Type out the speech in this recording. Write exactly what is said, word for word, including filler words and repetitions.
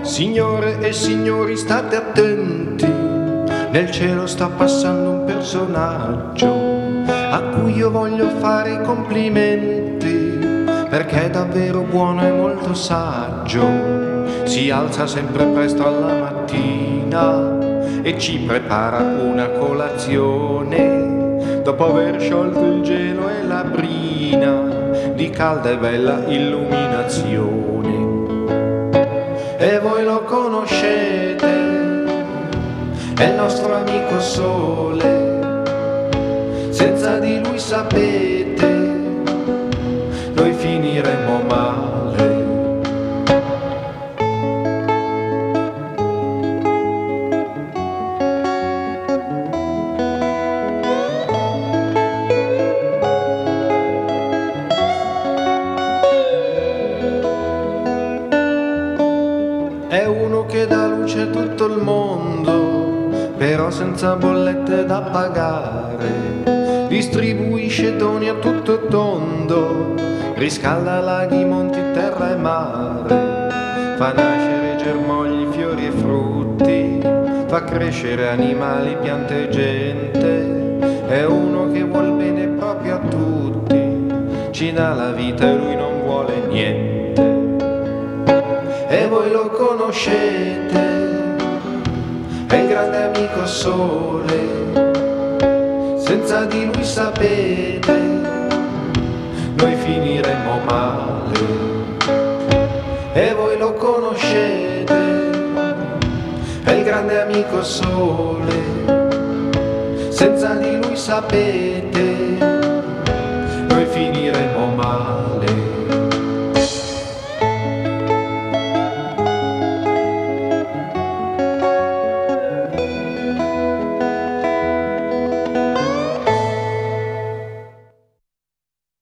Signore e signori, state attenti, nel cielo sta passando un personaggio a cui io voglio fare i complimenti, perché è davvero buono e molto saggio. Si alza sempre presto alla mattina e ci prepara una colazione, dopo aver sciolto il gelo e la brina di calda e bella illuminazione. E voi lo conoscete, è il nostro amico Sole, senza di lui sapete, noi finiremo male. È uno che dà luce a tutto il mondo, però senza bollette da pagare. Distribuisce doni a tutto tondo, riscalda laghi, monti, terra e mare. Fa nascere germogli, fiori e frutti, fa crescere animali, piante e gente. È uno che vuol bene proprio a tutti, ci dà la vita e lui non vuole niente. E voi lo conoscete, è il grande amico Sole, senza di lui sapete, noi finiremo male. E voi lo conoscete, è il grande amico Sole, senza di lui sapete,